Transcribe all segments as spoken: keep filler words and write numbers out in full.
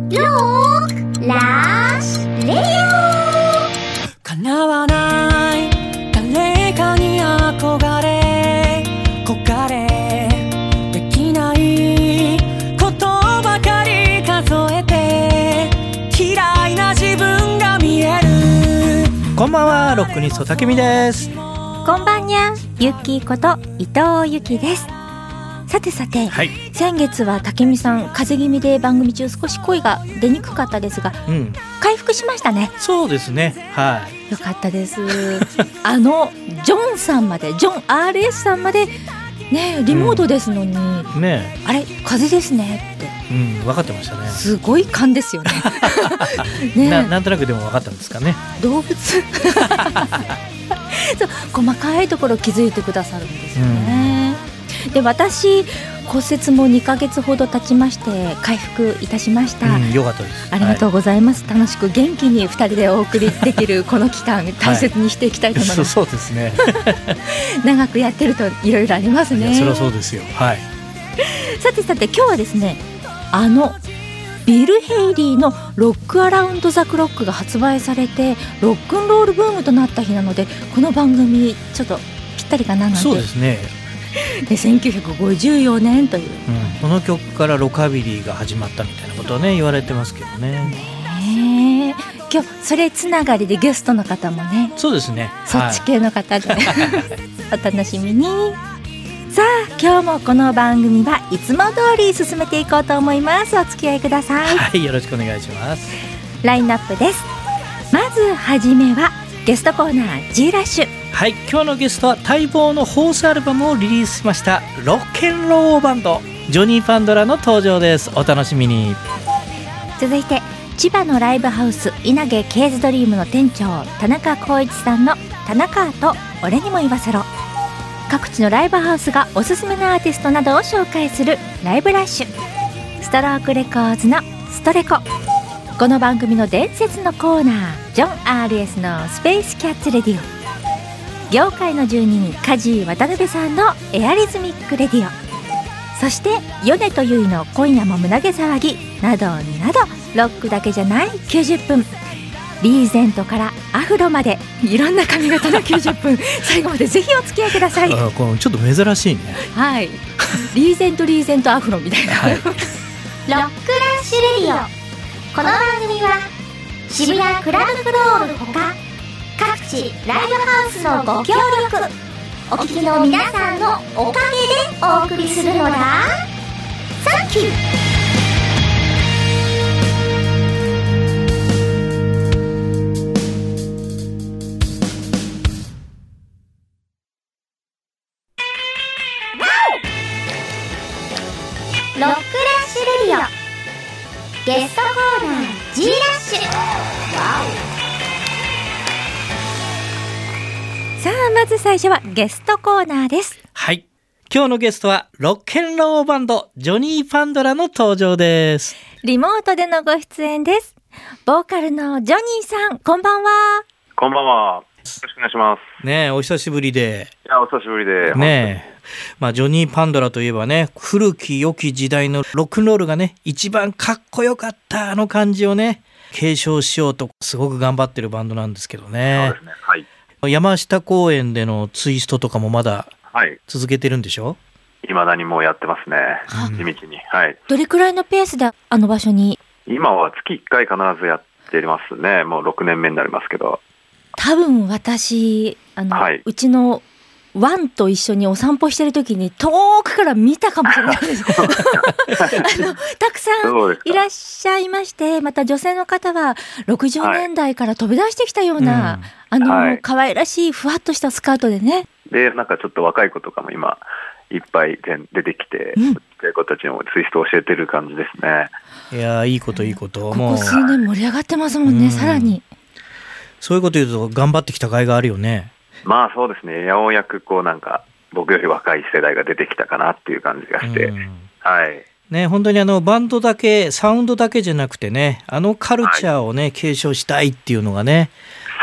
ロックラッシュレディオ。叶わない誰かに憧れ焦れできないことばかり数えて嫌いな自分が見える。 こんばんは、ロックニストたけみです。 こんばんにゃ、ゆっきーこと伊藤ゆきです。さてさて、はい、先月はたけみさん風邪気味で番組中少し声が出にくかったですが、うん、回復しましたね。 そうですね、はい、 よかったですあのジョンさんまでジョン アールエス さんまでね、リモートですのに、うんね、あれ風邪ですねって、 うん、分かってましたね。 すごい勘ですよねね な, なんとなくでも分かったんですかね。 動物そう細かいところ気づいてくださるんですよね、うん、で私骨折もにかげつほど経ちまして回復いたしました、 うん、よかったです。 ありがとうございます、はい、楽しく元気にふたりでお送りできるこの期間大切にしていきたいと思います、はい、 そうですね長くやってるといろいろありますね。 いやそりゃそうですよ、はい、 さてさて今日はですね、あのビル・ヘイリーのロックアラウンド・ザ・クロックが発売されてロックンロールブームとなった日なので、この番組ちょっとぴったりかななんて。 そうですねでせんきゅうひゃくごじゅうよねんという、うん、 この曲からロカビリーが始まったみたいなことをね言われてますけどね。 ね今日それつながりでゲストの方もね。 そうですね、 そっち系の方で、はい、お楽しみに。さあ今日もこの番組はいつも通り進めていこうと思います。お付き合いください。 はい、よろしくお願いします。 ラインナップです。まずはじめはゲストコーナー G ラッシュ。 はい、今日のゲストは待望のフォースアルバムをリリースしましたロッケンローバンドジョニー・パンドラの登場です。お楽しみに。 続いて千葉のライブハウス稲毛ケーズドリームの店長田中浩一さんの田中と俺にも言わせろ。各地のライブハウスがおすすめのアーティストなどを紹介するライブラッシュ。ストロークレコーズのストレコ。この番組の伝説のコーナージョン アールエス のスペースキャッツレディオ。業界の住人梶井渡辺さんのエアリズミックレディオ。そして米とゆいの今夜も胸毛騒ぎなどなど、ロックだけじゃないきゅうじゅっぷん。リーゼントからアフロまでいろんな髪型のきゅうじゅっぷん最後までぜひお付き合いください。 あこのちょっと珍しいね。 はいリーゼントリーゼントアフロみたいな、はい、ロックラッシュレディオ。この番組は渋谷クラブフロールほか各地ライブハウスのご協力お聞きの皆さんのおかげでお送りするのだ。サンキュー。ロックラッシュレディオゲストコーナー G ラッシュ。 さあまず最初はゲストコーナーです。 はい、今日のゲストはロッケンローバンドジョニー・パンドラの登場です。 リモートでのご出演です。ボーカルのジョニーさん、こんばんは。 こんばんは、よろしくお願いしますねえ、お久しぶりで。 いやお久しぶりでねえ、まあ、ジョニー・パンドラといえばね、古き良き時代のロックンロールがね一番かっこよかったあの感じをね継承しようとすごく頑張ってるバンドなんですけどね。 そうですね、はい、 山下公園でのツイストとかもまだ続けてるんでしょ。 いまだにもうやってますね、地道に、はい。 どれくらいのペースであの場所に。 今は月いっかい必ずやってますね。もうろくねんめになりますけど。 多分私あの、はい、うちのワンと一緒にお散歩してる時に遠くから見たかもしれないですあのたくさんいらっしゃいまして、また女性の方はろくじゅうねんだいから飛び出してきたような、はい、あの、はい、可愛らしいふわっとしたスカートでね。 でなんかちょっと若い子とかも今いっぱい出てきて、うん、ちっちゃい子たちにもツイストを教えてる感じですね。 いやいいこといいこと。 ここ数年盛り上がってますもんね、うん、さらに。 そういうこと言うと頑張ってきた甲斐があるよね。 まあそうですね、ようやくこうなんか僕より若い世代が出てきたかなっていう感じがして、うん、はいね、本当にあのバンドだけサウンドだけじゃなくてね、あのカルチャーをね、はい、継承したいっていうのがね、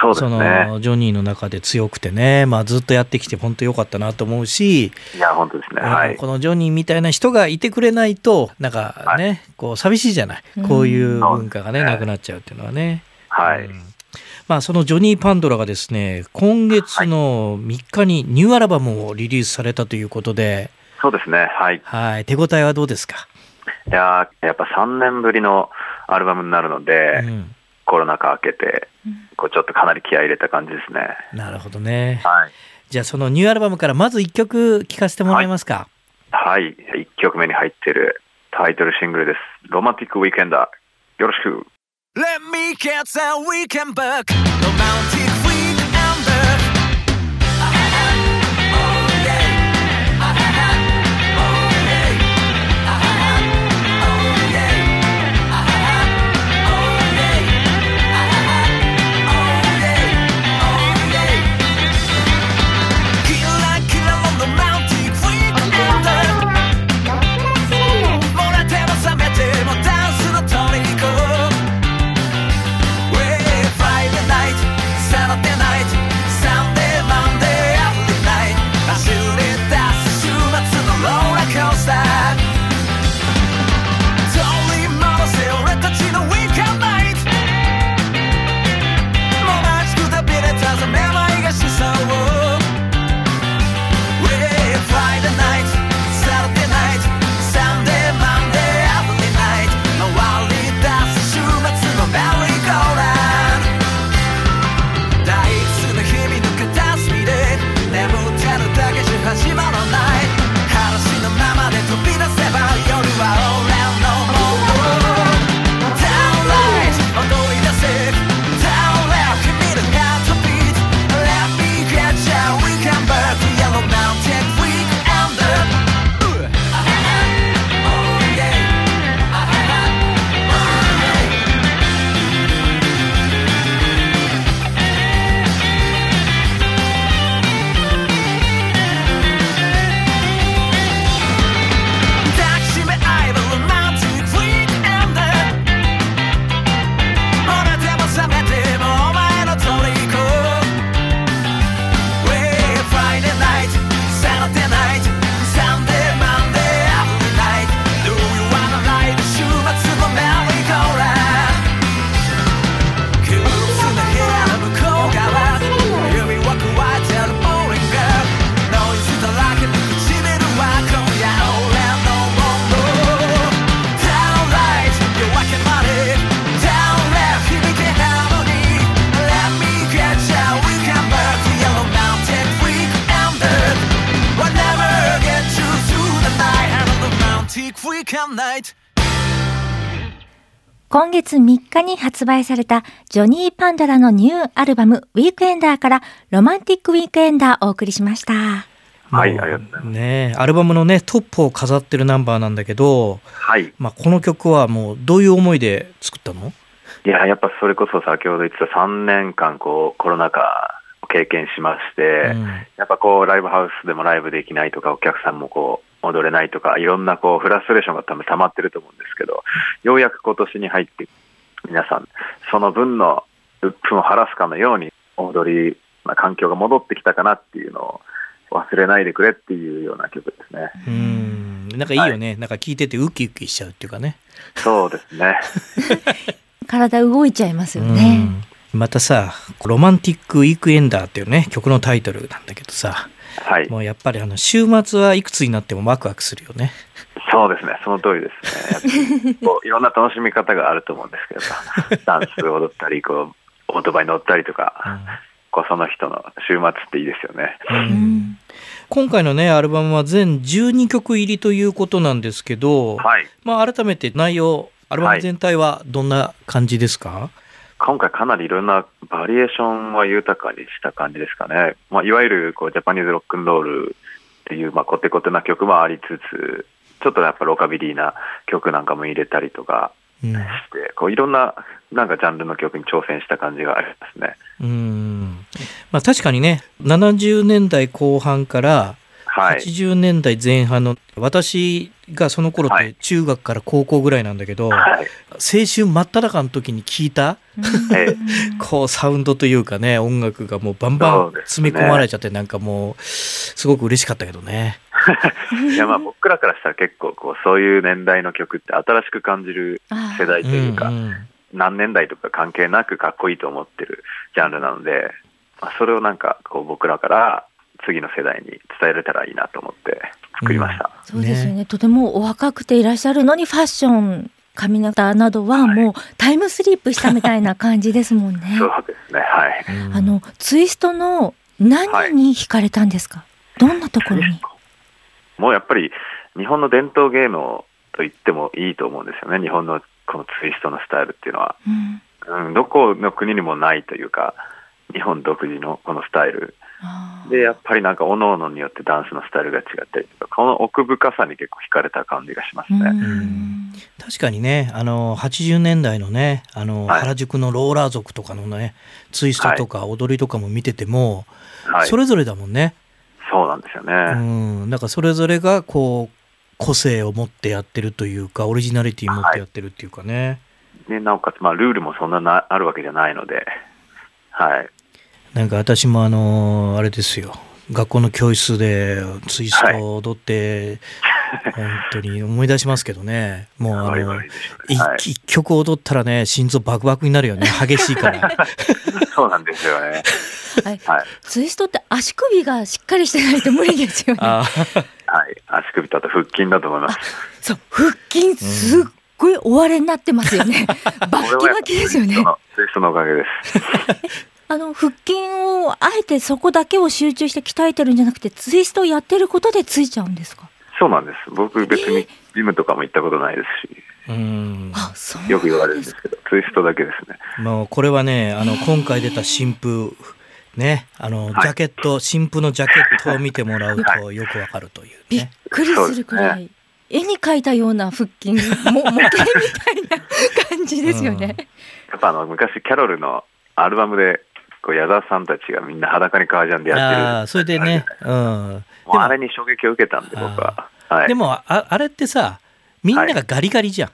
そうですね、 そのジョニーの中で強くてね、まあ、ずっとやってきて本当良かったなと思うし、 いや本当ですね、はい、 このジョニーみたいな人がいてくれないとなんかね、はい、こう寂しいじゃない、こういう文化がね、うん、なくなっちゃうっていうのはね、 はい、 うん、まあ、そのジョニー・パンドラがですね、今月のみっかにニューアルバムをリリースされたということで、 そうですね、はい、 はい、手応えはどうですか？ いややっぱさんねんぶりのアルバムになるので、うん、コロナ禍明けてこうちょっとかなり気合い入れた感じですね。 なるほどね、 はい、 じゃあそのニューアルバムからまずいっきょく聴かせてもらえますか？ はい、はい、いっきょくめに入っているタイトルシングルです。ロマンティックウィークエンダー、よろしく。 Let me get the weekend back Romantic weekender 今月みっかに発売されたジョニー・パンドラのニューアルバムウィークエンダーからロマンティックウィークエンダーをお送りしました。 はい、ありがとうございます。 ね、アルバムのねトップを飾ってるナンバーなんだけど、 はい、 まあ、この曲はもうどういう思いで作ったの？ いややっぱそれこそ先ほど言ってたさんねんかんこうコロナ禍を経験しまして、うん、やっぱこうライブハウスでもライブできないとかお客さんもこう踊れないとかいろんなこうフラストレーションが多分溜まってると思うんですけど、ようやく今年に入って皆さんその分の鬱憤を晴らすかのように踊り、まあ、環境が戻ってきたかなっていうのを忘れないでくれっていうような曲ですね。 うーん、なんかいいよね、はい、なんか聴いててウキウキしちゃうっていうかね。 そうですね体動いちゃいますよね。 またさロマンティックウィークエンダーっていうね曲のタイトルなんだけどさ、はい、もうやっぱりあの週末はいくつになってもワクワクするよね。 そうですね、その通りですね。こういろんな楽しみ方があると思うんですけどダンス踊ったりこうオートバイ乗ったりとか、うん、こうその人の週末っていいですよね。うん、 今回のねアルバムは全じゅうにきょく入りということなんですけど、はい、まあ、改めて内容アルバム全体はどんな感じですか？はい、 今回かなりいろんなバリエーションは豊かにした感じですかね。まあ、いわゆるこうジャパニーズロックンロールっていう、まあ、コテコテな曲もありつつちょっとやっぱロカビリーな曲なんかも入れたりとかして、うん、こういろんななんかジャンルの曲に挑戦した感じがありますね。うーん、まあ、確かにねななじゅうねんだいこう半からはちじゅうねんだいぜん半の私がその頃って中学から高校ぐらいなんだけど、はい、青春真っ只中の時に聞いた、ええ、こうサウンドというかね、音楽がもうバンバン詰め込まれちゃって、なんかもうすごく嬉しかったけどね。 いやまあ僕らからしたら結構こうそういう年代の曲って新しく感じる世代というか、うんうん、何年代とか関係なくかっこいいと思ってるジャンルなので、まあ、それをなんかこう僕らから次の世代に伝えれたらいいなと思って作りました、 うん、そうですよね。とてもお若くていらっしゃるのにファッション髪型などはもうタイムスリップしたみたいな感じですもんね、はい、 そうですね、はい、 あのツイストの何に惹かれたんですか、はい、どんなところに。 もうやっぱり日本の伝統芸能と言ってもいいと思うんですよね。日本のこのツイストのスタイルっていうのは、うんうん、どこの国にもないというか日本独自のこのスタイルで、やっぱりなんか各々によってダンスのスタイルが違ったりとか、この奥深さに結構惹かれた感じがしますね。うん、 確かにね、あのはちじゅうねんだいのね、あの、はい、原宿のローラー族とかのねツイストとか踊りとかも見てても、はい、それぞれだもんね。 そうなんですよね。 うん、なんかそれぞれがこう個性を持ってやってるというか、オリジナリティ持ってやってるっていうかね。 はい、でなおかつ、まあ、ルールもそんななあるわけじゃないので、はい。 なんか私もあのあれですよ、学校の教室でツイストを踊って、はい、本当に思い出しますけどね。もうあの、はい、一曲踊ったらね、心臓バクバクになるよね、激しいからそうなんですよね。 はいはい、ツイストって足首がしっかりしてないと無理ですよね。 はい、足首とあと腹筋だと思います。 そう、腹筋すっごい追われになってますよね。バッキバキですよね。 ツイストのおかげですあの腹筋をあえてそこだけを集中して鍛えてるんじゃなくて、ツイストをやってることでついちゃうんですか。 そうなんです。僕別にジムとかも行ったことないですし、 うん、 あ、そうよく言われるんですけど、ツイストだけですね。 もうこれはね、あの今回出た新風ね、あのジャケット、はい、新風のジャケットを見てもらうとよくわかるという、ね、 びっくりするくらい、ね、絵に描いたような腹筋も模型みたいな感じですよね。うん、 やっぱあの昔キャロルのアルバムでこう矢沢さんたちがみんな裸に革ジャンでやってる、 あ、それでね、うん、 もうあれに衝撃を受けたんで僕は、はい、 でも あ, あれってさ、みんながガリガリじゃん、はい、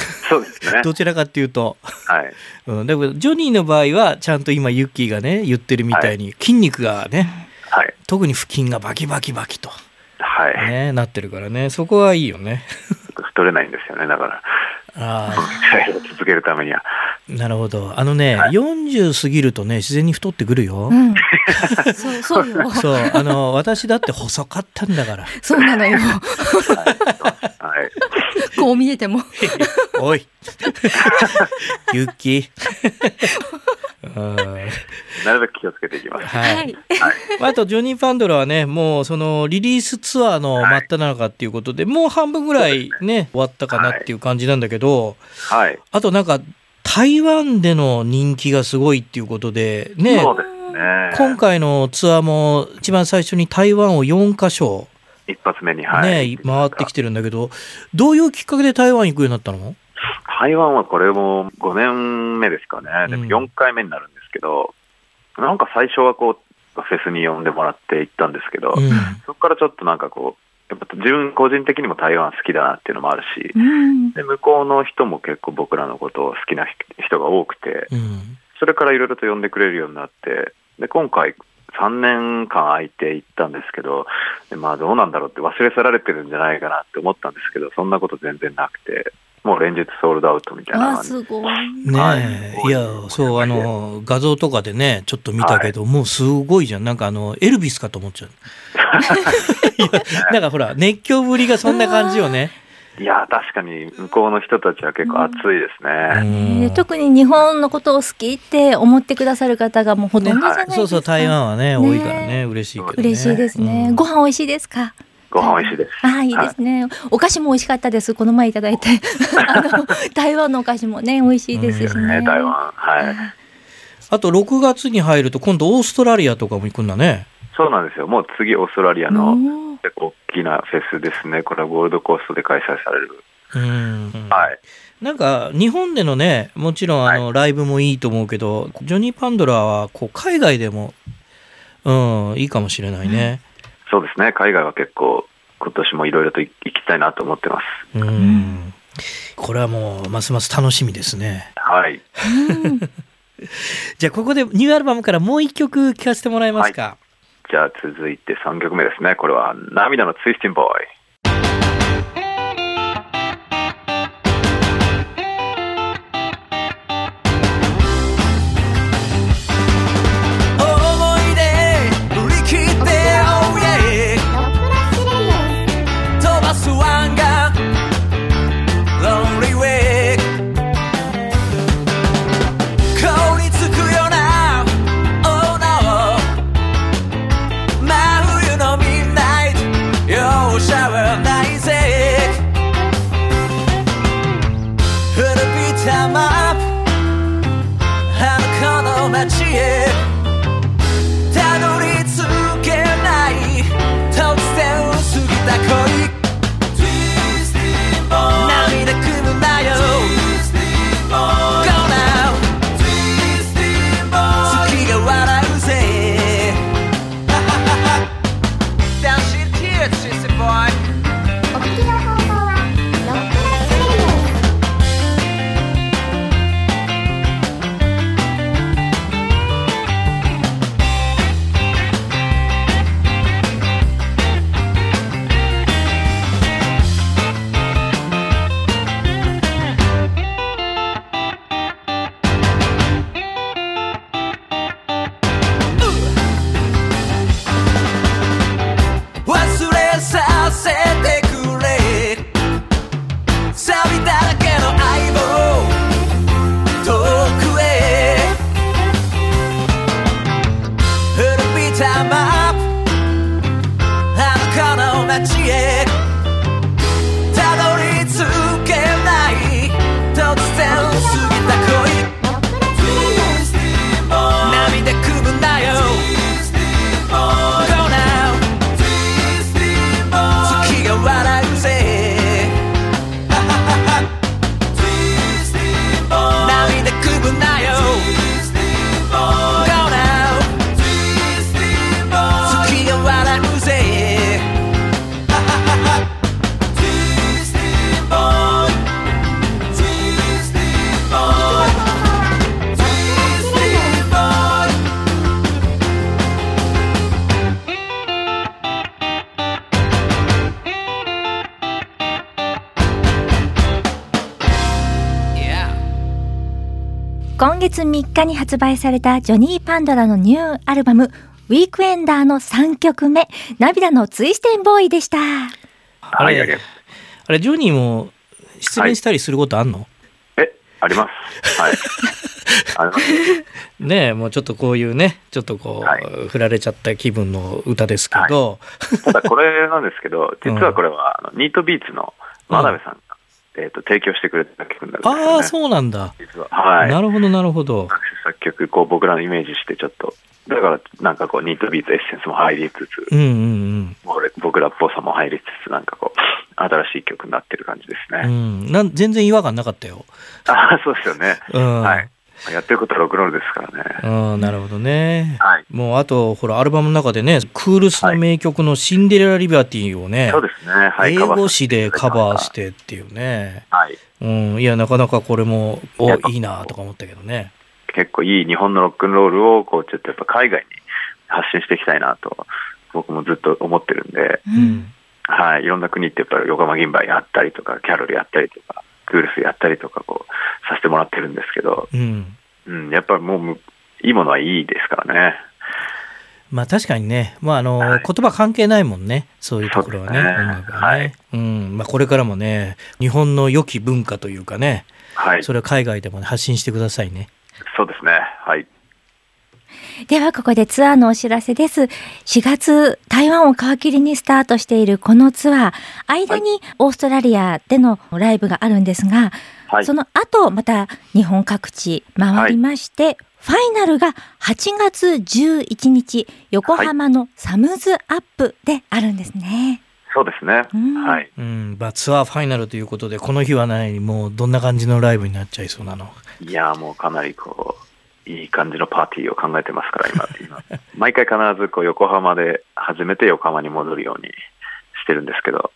そうですね。 どちらかっていうと、 はい、 うん、だからジョニーの場合はちゃんと今ユッキーがね言ってるみたいに、はい、筋肉がね、はい、特に腹筋がバキバキバキと、 はいね、なってるからね、そこはいいよね。 太れないんですよね、だからあ続けるためには。 なるほど。あのね、はい、よんじゅう過ぎるとね自然に太ってくるよ、 うん、そうそうよ。 そう、あの私だって細かったんだから。 そうなのよ、はいはい、 こう見えてもおいユッキーなるべく気をつけていきます。 はい、はい、あとジョニー・パンドラはね、もうそのリリースツアーの真っ只中っていうことで、はい、もう半分ぐらい ね, ね終わったかなっていう感じなんだけど、 はい、 あとなんか台湾での人気がすごいっていうことでね、 そうですね、 今回のツアーも一番最初に台湾をよんカ所一発目に、はい、 ね、回ってきてるんだけど、どういうきっかけで台湾行くようになったの？ 台湾はこれもごねんめですかね。でもよんかいめになるんですけど、うん、なんか最初はこうフェスに呼んでもらって行ったんですけど、うん、そこからちょっとなんかこうやっぱ自分個人的にも台湾好きだなっていうのもあるし、うん、で向こうの人も結構僕らのことを好きな人が多くて、うん、それからいろいろと呼んでくれるようになって、で今回さんねんかん空いて行ったんですけど、でまあどうなんだろうって忘れ去られてるんじゃないかなって思ったんですけど、そんなこと全然なくて、もう連日ソールドアウトみたいな感じ。 あ、すごいね、はい、いやそう、あの画像とかでねちょっと見たけど、はい、もうすごいじゃん。なんかあのエルビスかと思っちゃうなんかほら熱狂ぶりがそんな感じよね。 いや確かに向こうの人たちは結構熱いですね、 うん、特に日本のことを好きって思ってくださる方がもうほとんどじゃないですか、ね、 そうそう、台湾は ね, ね多いからね、嬉しいけどね。 嬉しいですね、うん、ご飯美味しいですか？ ご飯美味しいです。 あ、いいですね、はい、お菓子も美味しかったです。この前いただいてあの台湾のお菓子もね美味しいですしね、 うん、台湾、はい、 あとろくがつに入ると今度オーストラリアとかも行くんだね。 そうなんですよ。もう次オーストラリアの結構大きなフェスですね。これはゴールドコーストで開催される。 うん、 はい、 なんか日本でのねもちろんあの、はい、ライブもいいと思うけど、ジョニー・パンドラはこう海外でも、うん、いいかもしれないね、 うん、そうですね。海外は結構今年もいろいろと行きたいなと思ってます。 うん、これはもうますます楽しみですね。 はい。 じゃあここでニューアルバムからもう一曲聴かせてもらえますか。はい、 じゃあ続いてさんきょくめですね。これは涙のツイスティンボーイ。 今月みっかに発売されたジョニー・パンドラのニューアルバムウィークエンダーのさんきょくめ、涙のツイステンボーイでした。 あれ、あれジョニーも出演したりすることあんの？はい、 え、あります。はい。あります。 ねえ、もうちょっとこういうね、ちょっとこう、はい、振られちゃった気分の歌ですけど、 はい、ただこれなんですけど、実はこれは、うん、ニートビーツの真鍋さんが、うん、えー、と提供してくれた曲になるんですよね。 ああ、そうなんだ。 実は、はい、 なるほどなるほど。 作詞作曲こう僕らのイメージしてちょっとだからなんかこうニートビーツエッセンスも入りつつ、 うんうんうん、 僕らっぽさも入りつつなんかこう新しい曲になってる感じですね。 うん、なん全然違和感なかったよ。 ああ、そうですよね。 うん、はい。 やってることはロックンロールですからね。 うん、なるほどね。 はい、 もうあとほらアルバムの中でね、クールスの名曲のシンデレラ・リバティをね、 はい、そうですね、はい、 英語詞でカバーしてっていうね。 はい。 うん、いやなかなかこれもおいいなとか思ったけどね。 結構いい日本のロックンロールをこうちょっとやっぱ海外に発信していきたいなと僕もずっと思ってるんで、うん、はい、いろんな国ってやっぱり横浜銀杯やったりとかキャロルやったりとかクールスやったりとかこうさせてもらってるんですけど、うんうん、やっぱりもういいものはいいですからね。 まあ確かにね、まああの、はい、言葉関係ないもんね、そういうところはね、音楽はね、はい、うん、まあこれからもね、日本の良き文化というかね、はい、それは海外でも、ね、発信してくださいね。 そうですね、はい。 ではここでツアーのお知らせです。しがつ台湾を皮切りにスタートしているこのツアー、間にオーストラリアでのライブがあるんですが、はい、その後また日本各地回りまして、はい、ファイナルがはちがつじゅういちにち横浜のサムズアップであるんですね。 そうですね、うん、はい、 うん、まあ、ツアーファイナルということでこの日はないもうどんな感じのライブになっちゃいそうなの？ いやもうかなりこういい感じのパーティーを考えてますから今今毎回必ずこう横浜で初めて横浜に戻るようにししてるんですけど。 うん、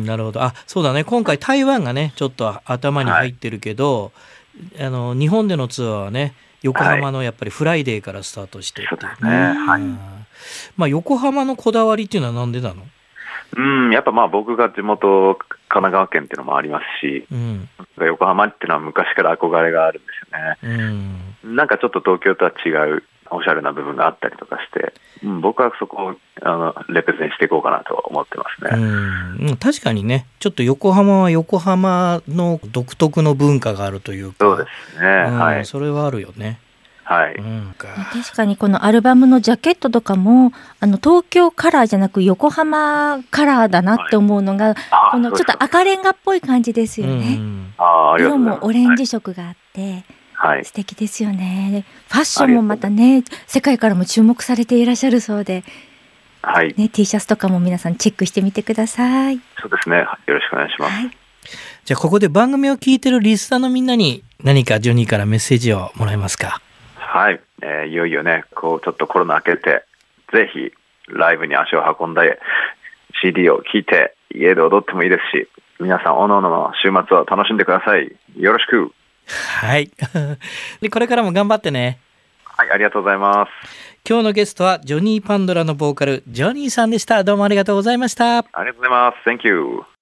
なるほど。あ、そうだね。今回台湾がね、ちょっと頭に入ってるけど、はい、あの日本でのツアーはね、横浜のやっぱりフライデーからスタートしてっていうね。 そうですね。はい。 まあ横浜のこだわりっていうのはなんでなの？ うん、やっぱまあ僕が地元神奈川県っていうのもありますし、うん、横浜っていうのは昔から憧れがあるんですよね。うん、なんかちょっと東京とは違うおしゃれな部分があったりとかして、うん、僕はそこをあのレペゼンしていこうかなと思ってますね。 うん、確かにね、ちょっと横浜は横浜の独特の文化があるというか、 そうですね、うん、はい、 それはあるよね。 はい、 うん、確かにこのアルバムのジャケットとかもあの東京カラーじゃなく横浜カラーだなって思うのが、はい、このちょっと赤レンガっぽい感じですよね。うん、あ色もオレンジ色があって、はい、素敵ですよね。ファッションもまたね、世界からも注目されていらっしゃるそうで、 はいね、T シャツとかも皆さんチェックしてみてください。 そうですね、よろしくお願いします。はい、 じゃあここで番組を聞いてるリスナーのみんなに何かジョニーからメッセージをもらえますか？ はい、えー、いよいよね、こうちょっとコロナ明けて、ぜひライブに足を運んで シーディー を聴いて家で踊ってもいいですし、皆さんおのおのの週末を楽しんでください。よろしく。 はいでこれからも頑張ってね。 はい、ありがとうございます。 今日のゲストはジョニー・パンドラのボーカルジョニーさんでした。どうもありがとうございました。 ありがとうございます。 Thank you。